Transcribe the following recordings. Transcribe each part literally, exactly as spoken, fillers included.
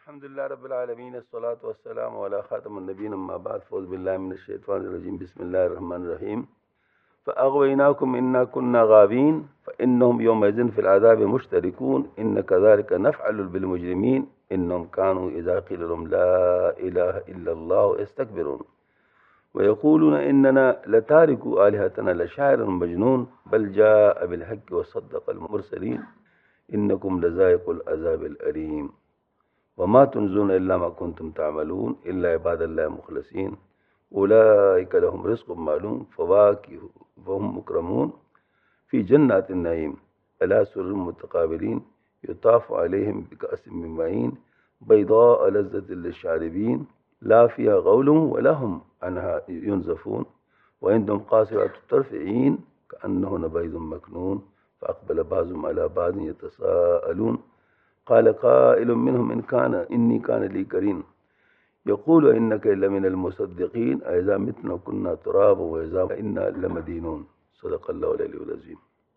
الحمد لله رب العالمين الصلاة والسلام على خاتم النبيين أما بعد فأعوذ بالله من الشيطان الرجيم بسم الله الرحمن الرحيم فأغويناكم إنا كنا غاوين فإنهم يومئذ في العذاب مشتركون إن كذلك نفعل بالمجرمين إنهم كانوا إذا قيل لهم لا إله إلا الله يستكبرون ويقولون إننا لتاركوا آلهتنا لشاعر مجنون بل جاء بالحق وصدق المرسلين إنكم لذائقوا العذاب الأليم وما تنزون إلا ما كنتم تعملون إلا عباد الله مخلصين أولئك لهم رزق معلوم فواكه وهم مكرمون في جنات النعيم على سرر متقابلين يطاف عليهم بكأس من معين بيضاء لذة للشاربين لا فيها غول ولا هم عنها ينزفون وعندهم قاصرات الطرف عين كأنهن بيض مكنون فأقبل بعضهم على بعض يتساءلون قال قائل منهم إن كان إني كان لي قرين يقول إنك لمن المصدقين أإذا متنا كنا ترابا وإذا إنا لمدينون صدق اللہ العلی العظیم.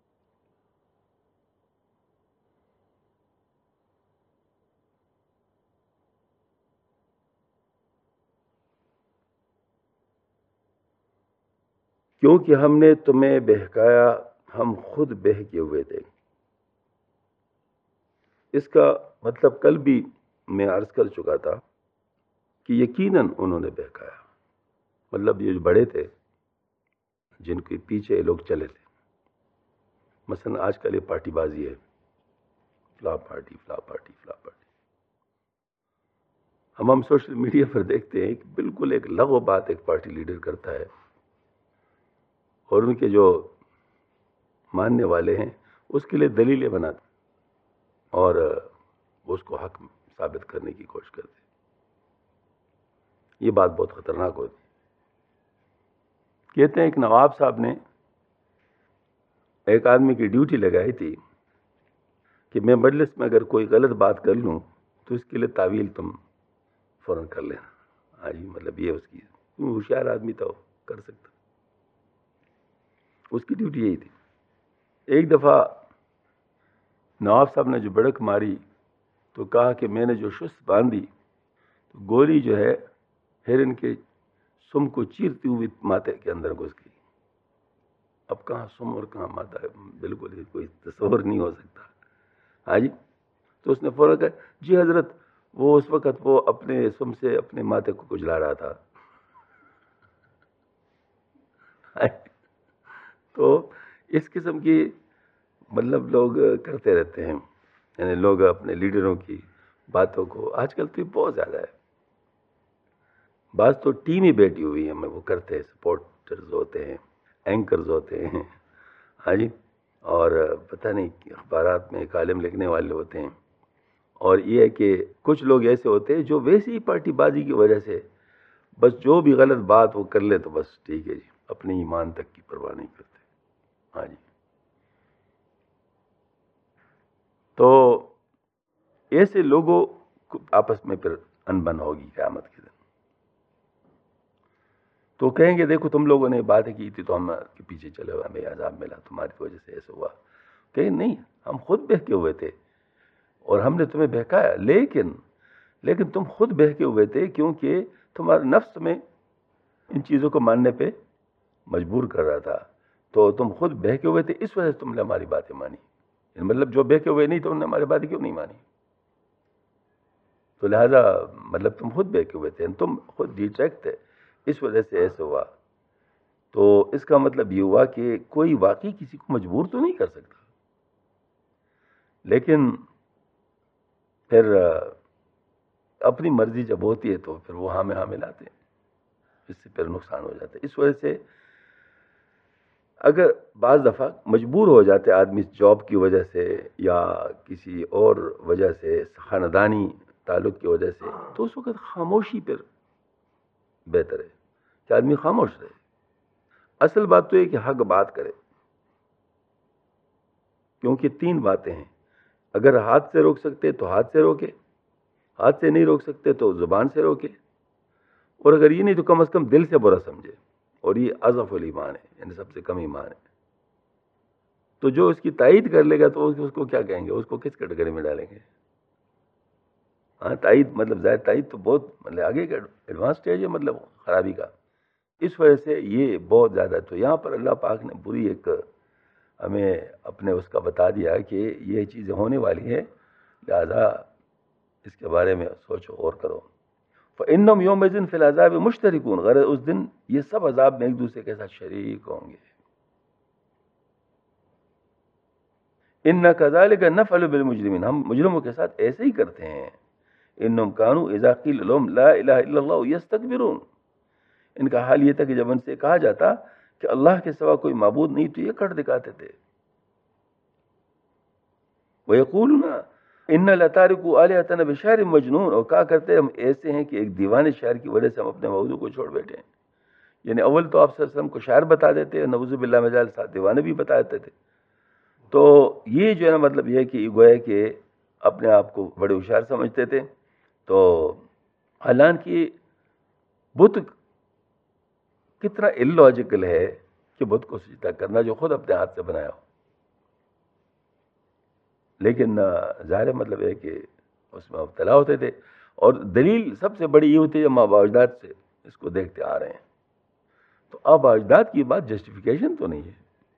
کیونکہ ہم نے تمہیں بہکایا ہم خود بہکے ہوئے تھے. اس کا مطلب کل بھی میں عرض کر چکا تھا کہ یقیناً انہوں نے بہکایا، مطلب یہ جو بڑے تھے جن کے پیچھے لوگ چلے تھے. مثلا آج کل یہ پارٹی بازی ہے، فلاں پارٹی فلاں پارٹی فلاں پارٹی. ہم ہم سوشل میڈیا پر دیکھتے ہیں کہ بالکل ایک لغو بات ایک پارٹی لیڈر کرتا ہے اور ان کے جو ماننے والے ہیں اس کے لیے دلیلیں بناتے اور اس کو حق ثابت کرنے کی کوشش کرتے. یہ بات بہت خطرناک ہوتی. کہتے ہیں ایک نواب صاحب نے ایک آدمی کی ڈیوٹی لگائی تھی کہ میں مجلس میں اگر کوئی غلط بات کر لوں تو اس کے لیے تعویل تم فوراً کر لینا. ہاں جی، مطلب یہ اس کی ہوشیار آدمی تھا، وہ کر سکتا. اس کی ڈیوٹی یہی تھی. ایک دفعہ نواب صاحب نے جو بڑک ماری تو کہا کہ میں نے جو شست باندھی تو گولی جو ہے ہرن کے سم کو چیرتی ہوئی ماتھے کے اندر گھس گئی. اب کہاں سم اور کہاں ماتھا، بالکل کوئی تصور نہیں ہو سکتا. ہاں جی، تو اس نے فوراً کہا جی حضرت وہ اس وقت وہ اپنے سم سے اپنے ماتھے کو کچلا رہا تھا. تو اس قسم کی مطلب لوگ کرتے رہتے ہیں، یعنی لوگ اپنے لیڈروں کی باتوں کو آج کل تو یہ بہت زیادہ ہے. بعض تو ٹیم ہی بیٹھی ہوئی ہیں، وہ کرتے ہیں، سپورٹرز ہوتے ہیں، اینکرز ہوتے ہیں. ہاں جی، اور پتہ نہیں اخبارات میں کالم لکھنے والے ہوتے ہیں. اور یہ ہے کہ کچھ لوگ ایسے ہوتے ہیں جو ویسی ہی پارٹی بازی کی وجہ سے بس جو بھی غلط بات وہ کر لے تو بس ٹھیک ہے جی، اپنے ایمان تک کی پرواہ نہیں کرتے. ہاں جی، تو ایسے لوگوں کو آپس میں پھر انبن ہوگی قیامت کے دن. تو کہیں گے دیکھو تم لوگوں نے باتیں کی تھی تو ہم کے پیچھے چلے ہوئے، ہمیں عذاب ملا، تمہاری وجہ سے ایسا ہوا. کہیں نہیں، ہم خود بہکے ہوئے تھے اور ہم نے تمہیں بہکایا، لیکن لیکن تم خود بہکے ہوئے تھے کیونکہ تمہارا نفس تمہیں ان چیزوں کو ماننے پہ مجبور کر رہا تھا. تو تم خود بہکے ہوئے تھے، اس وجہ سے تم نے ہماری باتیں مانی. مطلب جو بہکے ہوئے نہیں تو انہوں نے ہماری باتیں کیوں نہیں مانی؟ تو لہذا مطلب تم خود بہکے ہوئے تھے، تم خود ڈیٹریکٹ تھے، اس وجہ سے ایسے ہوا. تو اس کا مطلب یہ ہوا کہ کوئی واقعی کسی کو مجبور تو نہیں کر سکتا، لیکن پھر اپنی مرضی جب ہوتی ہے تو پھر وہ ہاں میں ہاں ملاتے ہیں، اس سے پھر نقصان ہو جاتا ہے. اس وجہ سے اگر بعض دفعہ مجبور ہو جاتے آدمی جاب کی وجہ سے یا کسی اور وجہ سے، خاندانی تعلق کی وجہ سے، تو اس وقت خاموشی پھر بہتر ہے کہ آدمی خاموش رہے. اصل بات تو یہ کہ حق بات کرے، کیونکہ تین باتیں ہیں. اگر ہاتھ سے روک سکتے تو ہاتھ سے روکے، ہاتھ سے نہیں روک سکتے تو زبان سے روکے، اور اگر یہ نہیں تو کم از کم دل سے برا سمجھے. اور یہ اضعف الایمان ہے، یعنی سب سے کم ایمان ہے. تو جو اس کی تائید کر لے گا تو اس کو کیا کہیں گے، اس کو کس کیٹیگری میں ڈالیں گے؟ ہاں تائید مطلب ظاہر تائید تو بہت مطلب آگے کا ایڈوانس اسٹیج ہے مطلب خرابی کا. اس وجہ سے یہ بہت زیادہ. تو یہاں پر اللہ پاک نے پوری ایک ہمیں اپنے اس کا بتا دیا کہ یہ چیزیں ہونے والی ہیں، لہذا اس کے بارے میں سوچو اور کرو. فَإِنَّهُمْ يَوْمَئِذٍ فِي الْعَذَابِ مُشْتَرِكُونَ، غرض اس دن یہ سب عذاب میں ایک دوسرے کے ساتھ شریک ہوں گے. إِنَّا كَذَلِكَ نَفْعَلُ بِالْمُجْرِمِينَ، ہم مجرموں کے ساتھ ایسے ہی کرتے ہیں. إِنَّهُمْ كَانُوا إِذَا قِيلَ لَهُمْ لَا إِلَهَ إِلَّا اللَّهُ يَسْتَكْبِرُونَ، ان کا حال یہ تھا کہ جب ان سے کہا جاتا کہ اللہ کے سوا کوئی معبود نہیں تو یہ کٹ دکھاتے تھے. وَيَقُولُونَ إِنَّا لَتَارِكُو آلِهَتَنَا بِشَاعِرٍ مَجْنُونَ، اور کہا کرتے ہم ایسے ہیں کہ ایک دیوانے شاعر کی وجہ سے ہم اپنے موضوع کو چھوڑ بیٹھے ہیں. یعنی اول تو آپ صلی اللہ علیہ وسلم کو شاعر بتا دیتے ہیں، نعوذ باللہ من ذالک ساتھ دیوانے بھی بتا دیتے تھے. تو یہ جو ہے نا مطلب یہ ہے کہ گویا کہ اپنے آپ کو بڑے ہوشیار سمجھتے تھے. تو حالانکہ بت کتنا اللاجیکل ہے کہ بت کو سجدہ کرنا جو خود اپنے ہاتھ سے بنایا ہو. لیکن ظاہر مطلب ہے کہ اس میں مبتلا ہوتے تھے. اور دلیل سب سے بڑی یہ ہوتی ہے جب آبا اجداد سے اس کو دیکھتے آ رہے ہیں. تو آبا اجداد کی بات جسٹیفیکیشن تو نہیں ہے.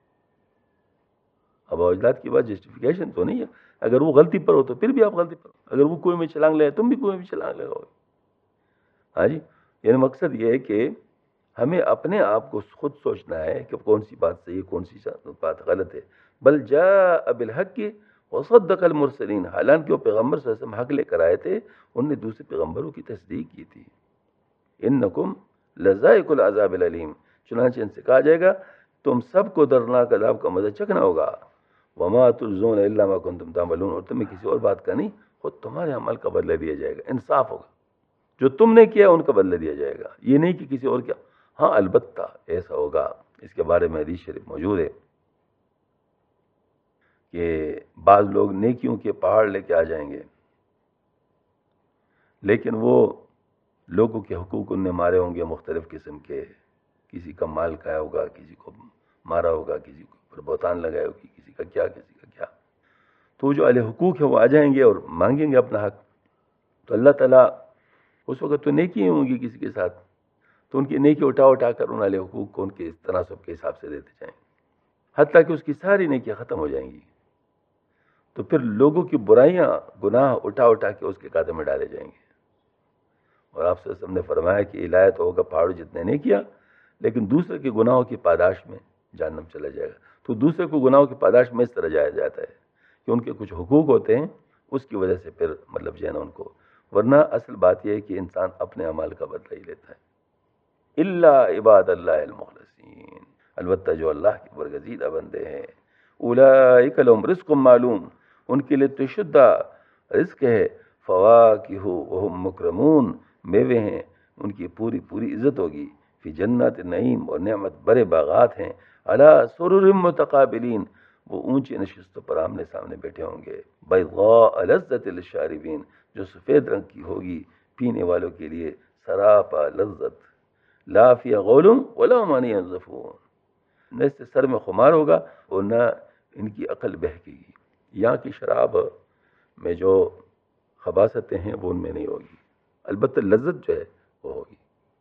آبا اجداد کی بات جسٹیفیکیشن تو نہیں ہے. اگر وہ غلطی پر ہو تو پھر بھی آپ غلطی پر ہو. اگر وہ کنویں میں چھلانگ لے تم بھی کنویں میں چھلانگ لگاؤ. ہاں جی، یعنی مقصد یہ ہے کہ ہمیں اپنے آپ کو خود سوچنا ہے کہ کون سی بات صحیح ہے کون سی بات غلط ہے. بل جاء بالحق وصدق المرسلین، حالانکہ وہ پیغمبر صلی اللہ علیہ وسلم حق لے کر آئے تھے، انہوں نے دوسرے پیغمبروں کی تصدیق کی تھی. انکم لذائق العذاب العلیم، چنانچہ ان سے کہا جائے گا تم سب کو دردناک عذاب کا مزہ چکھنا ہوگا. وما تجزون الا ما کنتم تعملون، اور تمہیں کسی اور بات کا نہیں، خود تمہارے عمل کا بدلہ دیا جائے گا. انصاف ہوگا، جو تم نے کیا ان کا بدلہ دیا جائے گا، یہ نہیں کہ کسی اور کیا. ہاں البتہ ایسا ہوگا، اس کے بارے میں حدیث شریف موجود ہے کہ بعض لوگ نیکیوں کے پہاڑ لے کے آ جائیں گے، لیکن وہ لوگوں کے حقوق ان نے مارے ہوں گے مختلف قسم کے. کسی کا مال کھایا ہوگا، کسی کو مارا ہوگا، کسی کو پر بہتان لگائے ہوگی، کسی کا کیا کسی کا کیا. تو جو اہل حقوق ہے وہ آ جائیں گے اور مانگیں گے اپنا حق. تو اللہ تعالیٰ اس وقت تو نیکی ہوں گی کسی کے ساتھ، تو ان کی نیکی اٹھا اٹھا کر ان اہل حقوق کو ان کے تناسب کے حساب سے دیتے جائیں، حتیٰ کہ اس کی ساری نیکیاں ختم ہو جائیں گی. تو پھر لوگوں کی برائیاں گناہ اٹھا اٹھا کے اس کے کھاتے میں ڈالے جائیں گے. اور آپ سے ہم نے فرمایا کہ الایت ہوگا پہاڑوں جتنے نے کیا، لیکن دوسرے کے گناہوں کی پاداش میں جہنم چلا جائے گا. تو دوسرے کو گناہوں کی پاداش میں اس طرح جایا جاتا ہے کہ ان کے کچھ حقوق ہوتے ہیں، اس کی وجہ سے پھر مطلب جو ہے نا ان کو. ورنہ اصل بات یہ ہے کہ انسان اپنے اعمال کا بدلہ ہی لیتا ہے. الا عباد اللہ المخلصین، البتہ جو اللہ کے برگزیدہ بندے ہیں. اولئک لهم رزق معلوم، ان کے لیے تو شدہ رزق ہے. فواکہ وہم مکرمون، میوے ہیں ان کی پوری پوری عزت ہوگی. فی جنات نعیم، اور نعمت برے باغات ہیں. علی سرر متقابلین، وہ اونچی نشستوں پر آمنے سامنے بیٹھے ہوں گے. بیضاء لذت للشاربین، جو سفید رنگ کی ہوگی پینے والوں کے لیے سراپا لذت. لا فی غول ولا هم عنها ينزفون، نہ اس سے سر میں خمار ہوگا اور نہ ان کی عقل بہکے گی. یہاں کی شراب میں جو خباثتیں ہیں وہ ان میں نہیں ہوگی، البتہ لذت جو ہے وہ ہوگی.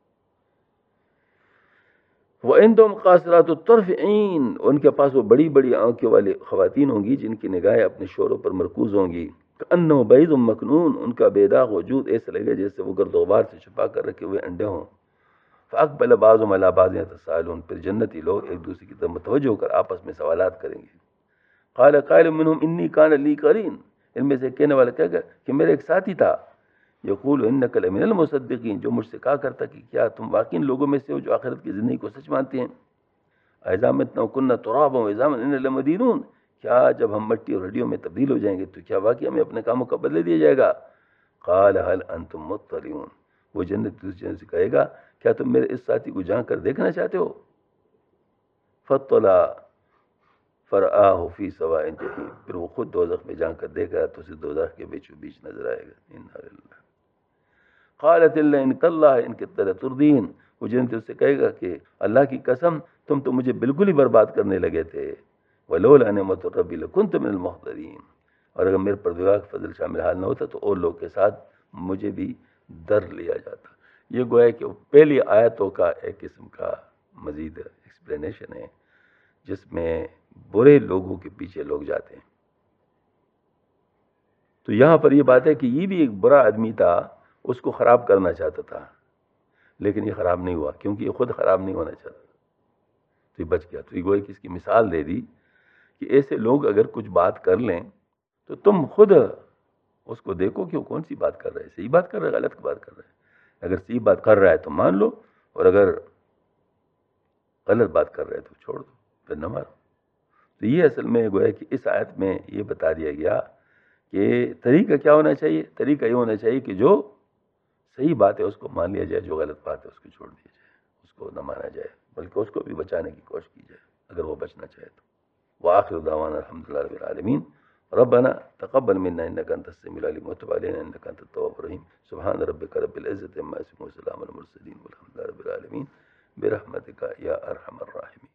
وَعِندَهُمْ قَاصِرَاتُ الطَّرْفِ عِین، ان کے پاس وہ بڑی بڑی آنکھوں والی خواتین ہوں گی جن کی نگاہیں اپنے شوروں پر مرکوز ہوں گی. کأنه بیض مکنون، ان کا بے داغ وجود ایسا لگے جیسے وہ گرد و غبار سے چھپا کر رکھے ہوئے انڈے ہوں. فَأَقْبَلَ بَعْضُهُمْ عَلَىٰ بَعْضٍ يَتَسَاءَلُونَ، پھر جنتی لوگ ایک دوسرے کی طرف متوجہ ہو کر آپس میں سوالات کریں گے. قَالَ قَائِلٌ مِّنْهُمْ إِنِّي كَانَ لِي قَرِينٌ، ان میں سے کہنے والا کہے گا کہ میرا ایک ساتھی تھا. یقول انک لمن المصدقین، جو مجھ سے کہا کرتا کہ کیا تم واقعی لوگوں میں سے ہو جو آخرت کی زندگی کو سچ مانتے ہیں. اذا متنا وكنا ترابا وعظاما انا لمدينون، کیا جب ہم مٹی اور ہڈیوں میں تبدیل ہو جائیں گے تو کیا واقعی ہمیں اپنے کاموں کا بدلہ دیا جائے گا. قال هل انتم مطلعون، وہ جنت دوسرے سے کہے گا کیا تم میرے اس ساتھی کو جان کر دیکھنا چاہتے ہو. فطلع فرآہ فی سواء الجحیم، پھر وہ خود دوزخ میں جان کر دیکھا تو اسے دوزخ کے بیچوں بیچ نظر آئے گا. انا للہ. قالت الا ان اللہ ان کدت لتردین، وہ جنت اس سے کہے گا کہ اللہ کی قسم تم تو مجھے بالکل ہی برباد کرنے لگے تھے. ولولا نعمت ربی لکنت من المحضرین، اور اگر میرے پروردگار کا فضل شامل حال نہ ہوتا تو اور لوگ کے ساتھ مجھے بھی در لیا جاتا۔ یہ گویا کہ پہلی آیتوں کا ایک قسم کا مزید ایکسپلینیشن ہے جس میں برے لوگوں کے پیچھے لوگ جاتے ہیں۔ تو یہاں پر یہ بات ہے کہ یہ بھی ایک برا آدمی تھا، اس کو خراب کرنا چاہتا تھا، لیکن یہ خراب نہیں ہوا کیونکہ یہ خود خراب نہیں ہونا چاہتا، تو یہ بچ گیا۔ تو یہ گویا کہ اس کی مثال دے دی کہ ایسے لوگ اگر کچھ بات کر لیں تو تم خود اس کو دیکھو کہ وہ کون سی بات کر رہے ہیں، صحیح بات کر رہے ہیں، غلط بات کر رہے ہیں۔ اگر صحیح بات کر رہا ہے تو مان لو، اور اگر غلط بات کر رہے ہیں تو چھوڑ دو، پھر نہ مانو۔ تو یہ اصل میں گویا کہ اس آیت میں یہ بتا دیا گیا کہ طریقہ کیا ہونا چاہیے۔ طریقہ یہ ہونا چاہیے کہ جو صحیح بات ہے اس کو مان لیا جائے، جو غلط بات ہے اس کو چھوڑ دیا جائے، اس کو نہ مانا جائے، بلکہ اس کو بھی بچانے کی کوشش کی جائے اگر وہ بچنا چاہے تو۔ وآخر دعوانا الحمدللہ رب العالمین۔ ربنا تقبل منا انك انت السميع العليم وتب علينا انك انت التواب الرحيم سبحان ربك رب العزة عما يصفون وسلام على المرسلين والحمد لله رب العالمين برحمتك يا ارحم الراحمين۔